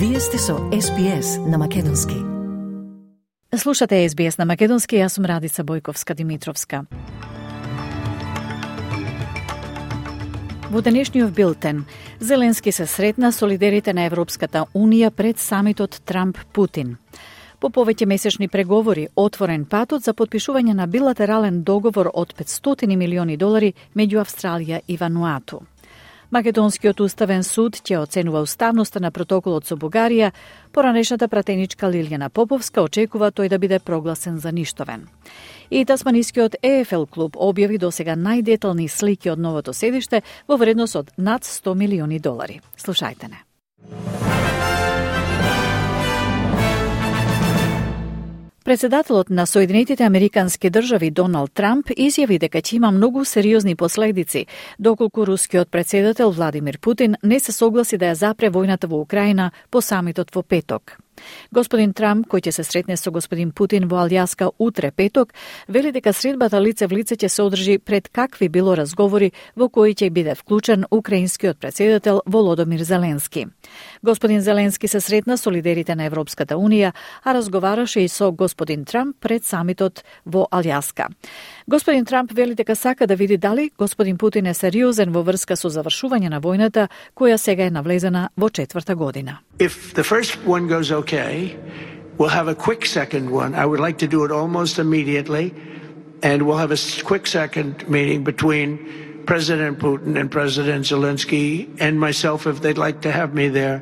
Вие сте со SBS на Македонски. Слушате SBS на Македонски, јас сум Радица Бојковска-Димитровска. Во денешниот билтен, Зеленски се сретна со лидерите на Европската Унија пред самитот Трамп-Путин. По повеќе месечни преговори, отворен патот за потпишување на билатерален договор од $500 милиони меѓу Австралија и Вануату. Македонскиот уставен суд ќе оценува уставноста на протоколот со Бугарија, поранешната пратеничка Лилјана Поповска очекува тој да биде прогласен за ништовен. И тасманискиот EFL клуб објави досега најдетални слики од новото седиште во вредност од над $100 милиони. Слушајте не. Председателот на Соединетите Американски држави Доналд Трамп изјави дека ќе има многу сериозни последици доколку рускиот председател Владимир Путин не се согласи да ја запре војната во Украина по самитот во петок. Господин Трамп, кој ќе се сретне со господин Путин во Алјаска утре петок, вели дека средбата лице в лице ќе се одржи пред какви било разговори во кои ќе биде вклучен украинскиот председател Володомир Зеленски. Господин Зеленски се сретна со лидерите на Европската Унија, а разговараше и со господин Трамп пред самитот во Алјаска. Господин Трамп вели дека сака да види дали господин Путин е сериозен во врска со завршување на војната, која сега е навлезена во 4-та година. If the first one goes okay, we'll have a quick second one. I would like to do it almost immediately, and we'll have a quick second meeting between President Putin and President Zelensky and myself if they'd like to have me there.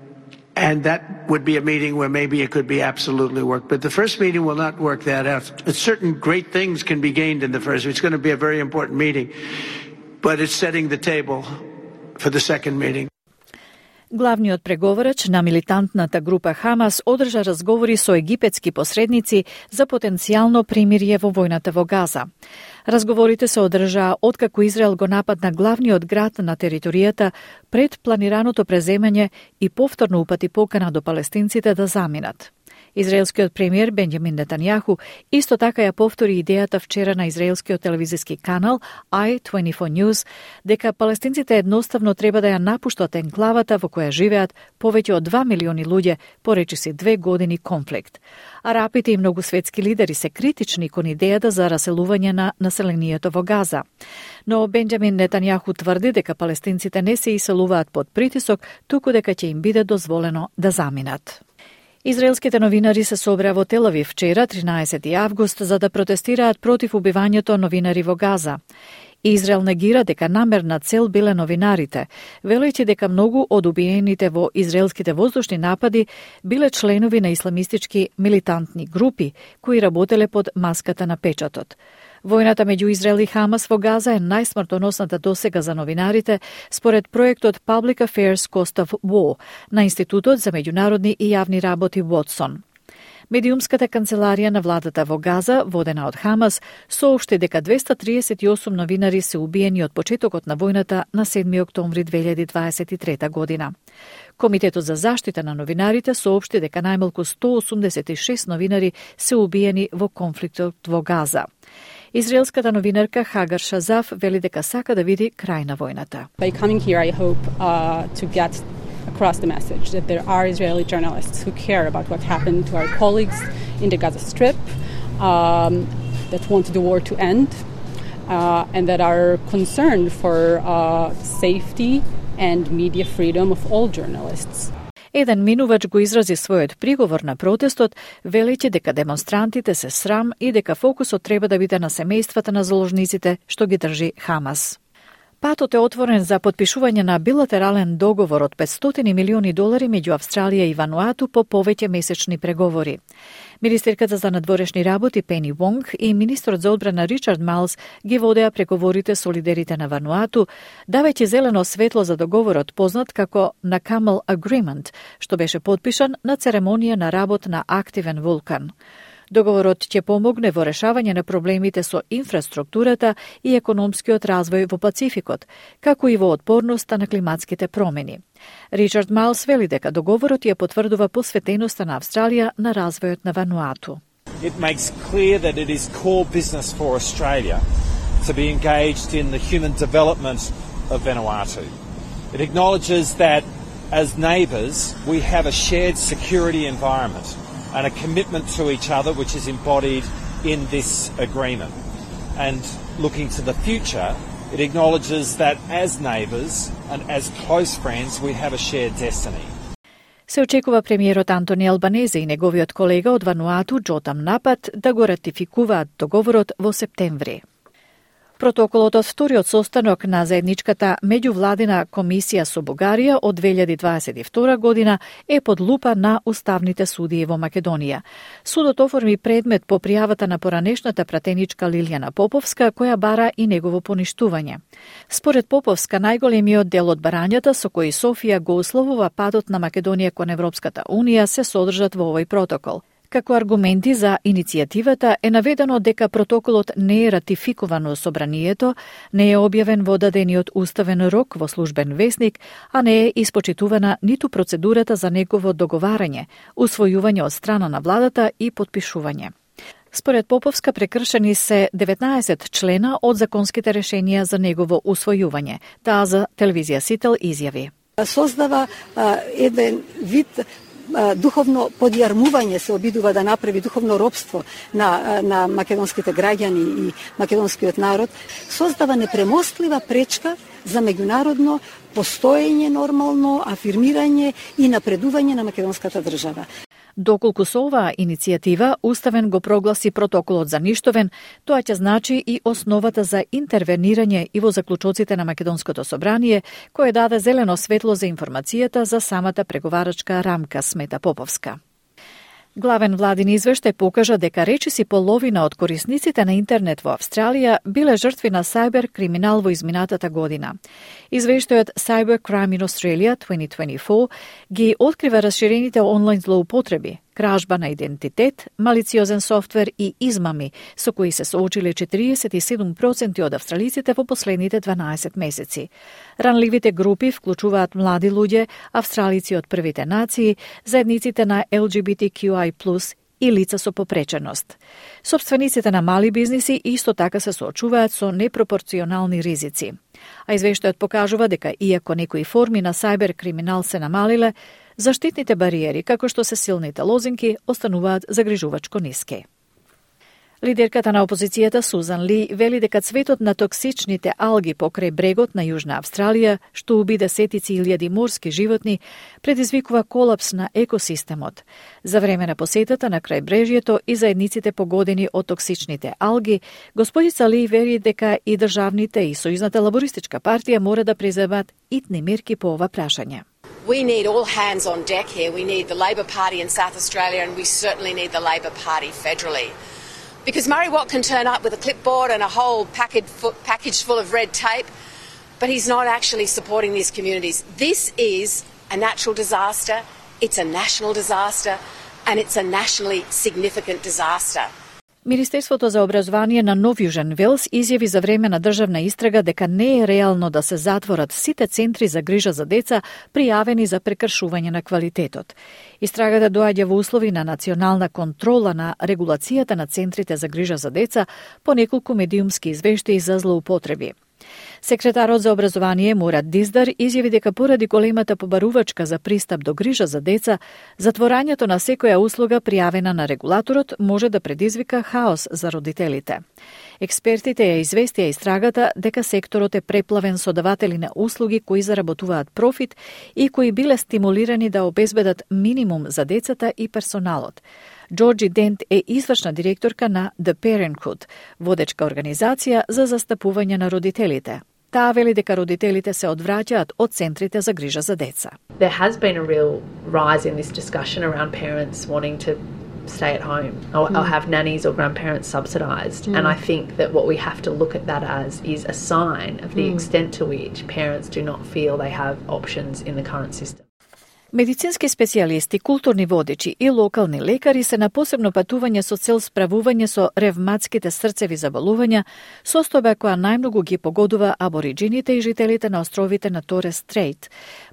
And that would be a meeting where maybe it could be absolutely work. But the first meeting will not work that out. Certain great things can be gained in the first. It's going to be a very important meeting. But it's setting the table for the second meeting. Главниот преговорач на милитантната група Хамас одржа разговори со египетски посредници за потенцијално примирие во војната во Газа. Разговорите се одржаа откако Израел го нападна главниот град на територијата пред планираното преземање и повторно упати покана до палестинците да заминат. Израелскиот премиер Бенјамин Нетањаху исто така ја повтори идејата вчера на израелскиот телевизиски канал I-24 News дека палестинците едноставно треба да ја напуштат енклавата во која живеат повеќе од 2 милиони луѓе поречиси 2 години конфликт. Арапите и многу светски лидери се критични кон идејата за раселување на населението во Газа. Но Бенјамин Нетањаху тврди дека палестинците не се иселуваат под притисок, туку дека ќе им биде дозволено да заминат. Израелските новинари се собраа во Тел Авив вчера, 13 август, за да протестираат против убивањето новинари во Газа. Израел негира дека намерна цел биле новинарите, велејќи дека многу од убиените во израелските воздушни напади биле членови на исламистички милитантни групи кои работеле под маската на печатот. Војната меѓу Израел и Хамас во Газа е најсмртоносната досега за новинарите, според проектот Public Affairs Cost of War на Институтот за меѓународни и јавни работи Watson. Медиумската канцеларија на владата во Газа, водена од Хамас, соопшти дека 238 новинари се убиени од почетокот на војната на 7 октомври 2023 година. Комитетот за заштита на новинарите соопшти дека најмалку 186 новинари се убиени во конфликтот во Газа. Израелската новинарка Хагар Шазаф вели дека сака да види крај на војната. By coming here, I hope to get across the message that there are Israeli journalists who care about what happened to our colleagues in the Gaza Strip, that want the war to end, and that are concerned for safety and media freedom of all journalists. Еден минувач го изрази својот приговор на протестот, велејќи дека демонстрантите се срам и дека фокусот треба да биде на семејствата на заложниците што ги држи Хамас. Патот е отворен за потпишување на билатерален договор од $500 милиони меѓу Австралија и Вануату по повеќе месечни преговори. Министерката за надворешни работи Пени Вонг и министрот за одбрана Ричард Малс ги водеа преговорите со лидерите на Вануату, давајќи зелено светло за договорот познат како Накамал Agreement, што беше потпишан на церемонија на работ на активен вулкан. Договорот ќе помогне во решавање на проблемите со инфраструктурата и економскиот развој во Пацификот, како и во отпорноста на климатските промени. Ричард Малс вели дека договорот ја потврдува посветеноста на Австралија на развојот на Вануату. It makes clear that it is core business for Australia to be engaged in the human development of Vanuatu. It acknowledges that As neighbours, we have a shared security environment and a commitment to each other which is embodied in this agreement. And looking to the future, it acknowledges that as neighbours and as close friends we have a shared destiny. Се очекува премиерот Антони Албанезе и неговиот колега од Вануату Џотам Напат да го ратификуваат договорот во септември. Протоколот од вториот состанок на заедничката меѓувладина комисија со Бугарија од 2022 година е под лупа на уставните судии во Македонија. Судот оформи предмет по пријавата на поранешната пратеничка Лилјана Поповска, која бара и негово поништување. Според Поповска, најголемиот дел од барањата со кои Софија го условува падот на Македонија кон Европската Унија се содржат во овој протокол. Како аргументи за иницијативата е наведено дека протоколот не е ратификуван во собранието, не е објавен во дадениот уставен рок во службен весник, а не е испочитувана ниту процедурата за негово договарање, усвојување од страна на владата и подпишување. Според Поповска прекршени се 19 члена од законските решенија за негово усвојување. Таа за телевизија Сител изјави: создава еден вид духовно подјармување, се обидува да направи духовно робство на македонските граѓани и македонскиот народ, создава непремостлива пречка за меѓународно постоење, нормално афирмирање и напредување на македонската држава. Доколку со оваа иницијатива Уставен го прогласи протоколот за ништовен, тоа ќе значи и основата за интервенирање и во заклучоците на Македонското собрание, кое даде зелено светло за информацијата за самата преговарачка рамка, смета Поповска. Главен владин извештај покажа дека речиси половина од корисниците на интернет во Австралија биле жртви на сајбер криминал во изминатата година. Извештајот Cyber Crime in Australia 2024 ги открива расширените онлайн злоупотреби, кражба на идентитет, малициозен софтвер и измами, со кои се соочиле 47% од австралиците во последните 12 месеци. Ранливите групи вклучуваат млади луѓе, австралици од првите нации, заедниците на LGBTQI+, и лица со попреченост. Собствениците на мали бизниси исто така се соочуваат со непропорционални ризици. А извештајот покажува дека иако некои форми на сајбер криминал се намалиле, заштитните бариери, како што се силните лозинки, остануваат загрижувачко ниски. Лидерката на опозицијата Сузан Ли вели дека цветот на токсичните алги покрај брегот на Јужна Австралија, што уби десетици илјади морски животни, предизвикува колапс на екосистемот. За време на посетата на крајбрежјето и заедниците погодени од токсичните алги, господица Ли вери дека и државните и Сојузната лабористичка партија мора да преземат итни мерки по ова прашање. We need all hands on deck here. We need the Labor Party in South Australia and we certainly need the Labor Party federally. Because Murray Watt can turn up with a clipboard and a whole package full of red tape, but he's not actually supporting these communities. This is a natural disaster, it's a national disaster, and it's a nationally significant disaster. Министерството за образование на Нов Јужен Велс изјави за време на државна истрага дека не е реално да се затворат сите центри за грижа за деца пријавени за прекршување на квалитетот. Истрагата доаѓа во услови на национална контрола на регулацијата на центрите за грижа за деца по неколку медиумски извештаи за злоупотреби. Секретарот за образование Мурат Диздар изјави дека поради големата побарувачка за пристап до грижа за деца, затворањето на секоја услуга пријавена на регулаторот може да предизвика хаос за родителите. Експертите ја известија истрагата дека секторот е преплавен со даватели на услуги кои заработуваат профит и кои биле стимулирани да обезбедат минимум за децата и персоналот. Джорджи Дент е извршна директорка на The Parenthood, водечка организација за застапување на родителите. Таа вели дека родителите се одвраќаат од центрите за грижа за деца. There has been a real rise in this discussion around parents wanting to stay at home or have nannies or grandparents subsidised. And I think that what we have to look at that as is a sign of the extent to which parents do not feel they have options in the current system. Медицински специјалисти, културни водичи и локални лекари се на посебно патување со цел справување со ревматските срцеви заболувања, состојба која најмногу ги погодува абориджините и жителите на островите на Торес Стрейт.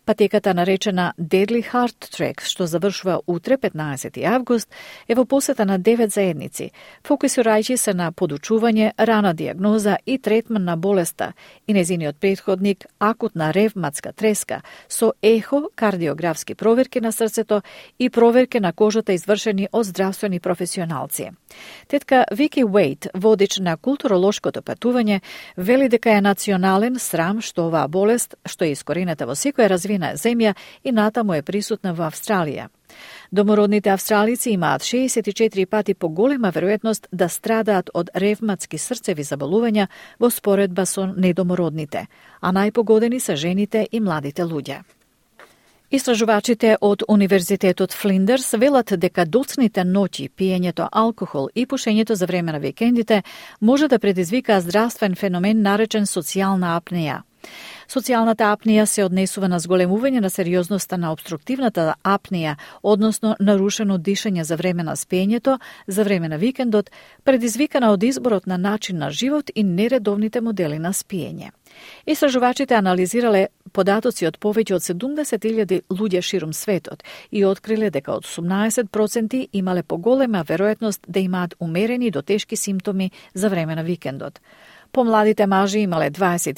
Патеката наречена Deadly Heart Track, што завршува утре 15. август, е во посета на 9 заедници, фокусирајќи се на подучување, рана диагноза и третман на болеста и незиниот претходник акутна ревматска треска со ехо, кардиографски проверки на срцето и проверки на кожата извршени од здравствени професионалци. Тетка Вики Уейт, водич на културолошкото патување, вели дека е национален срам што оваа болест, што е искорената во секоја развина земја и натаму е присутна во Австралија. Домородните австралици имаат 64 пати поголема веројатност да страдаат од ревматски срцеви заболувања во споредба со недомородните, а најпогодени се жените и младите луѓе. Истражувачите од Универзитетот Флиндерс велат дека доцните ноќи, пиењето алкохол и пушењето за време на викендите може да предизвика здравствен феномен наречен социјална апнеја. Социјалната апнеја се однесува на зголемување на сериозноста на обструктивната апнеја, односно нарушено дишење за време на спиењето, за време на викендот, предизвикана од изборот на начин на живот и нередовните модели на спиење. Истражувачите анализирале податоци од повеќе од 70.000 луѓе ширум светот и откриле дека од 18% имале поголема веројатност да имаат умерени до тешки симптоми за време на викендот. Помладите мажи имале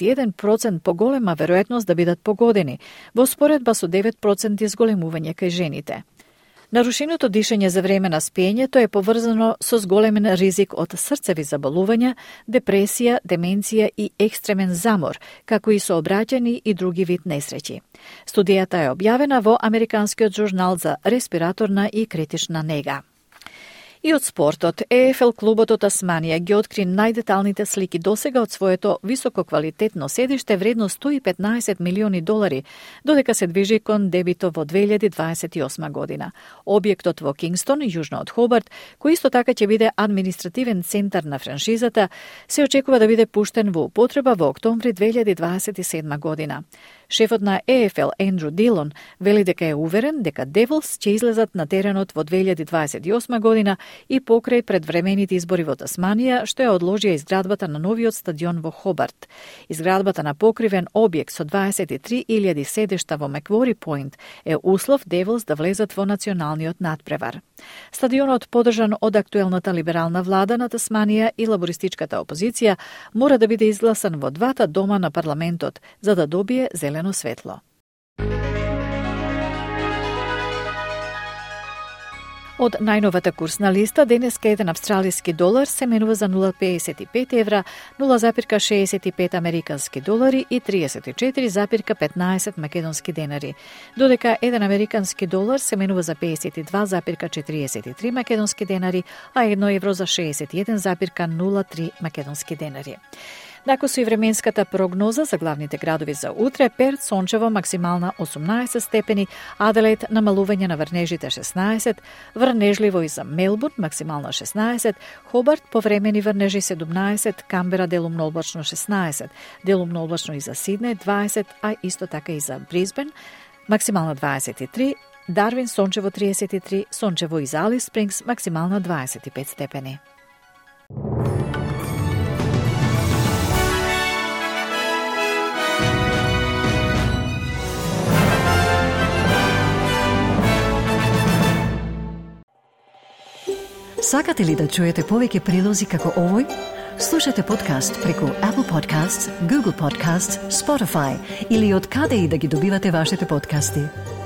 21% поголема веројатност да бидат погодени, во споредба со 9% зголемување кај жените. Нарушеното дишење за време на спиењето е поврзано со зголемен ризик од срцеви заболувања, депресија, деменција и екстремен замор, како и сообраќајни и други вид несреќи. Студијата е објавена во Американскиот журнал за респираторна и критична нега. И од спортот, ЕФЛ клубот од Тасманија ги откри најдеталните слики досега од своето висококвалитетно седиште вредно $115 милиони, додека се движи кон дебито во 2028 година. Објектот во Кингстон, јужно од Хобарт, кој исто така ќе биде административен центар на франшизата, се очекува да биде пуштен во употреба во октомври 2027 година. Шефот на ЕФЛ, Ендрю Дилон, вели дека е уверен дека Девилс ќе излезат на теренот во 2028 година и покрај предвремените избори во Тасманија, што ја одложија изградбата на новиот стадион во Хобарт. Изградбата на покривен објект со 23.000 седишта во Маквори Пойнт е услов Девилс да влезат во националниот надпревар. Стадионот, подржан од актуелната либерална влада на Тасманија и лабористичката опозиција, мора да биде изгласан во двата дома на парламентот, за да добие зелено светло. Од најновата курсна листа, денеска еден австралиски долар се менува за 0,55 евра, 0,65 американски долари и 34,15 македонски денари, додека еден американски долар се менува за 52,43 македонски денари, а 1 евро за 61,03 македонски денари. Дако со и временската прогноза за главните градови за утре, Перт сончево максимална 18 степени, Аделаид намалување на врнежите 16, врнежливо и за Мелбурн максимална 16, Хобарт повремени врнежи 17, Камбера делумно облачно 16, делумно облачно и за Сиднеј 20, а исто така и за Брисбен максимална 23, Дарвин сончево 33, сончево и за Алис Спрингс максимална 25 степени. Сакате ли да чуете повеќе прилози како овој? Слушате подкаст преку Apple Podcasts, Google Podcasts, Spotify или од каде и да ги добивате вашите подкасти.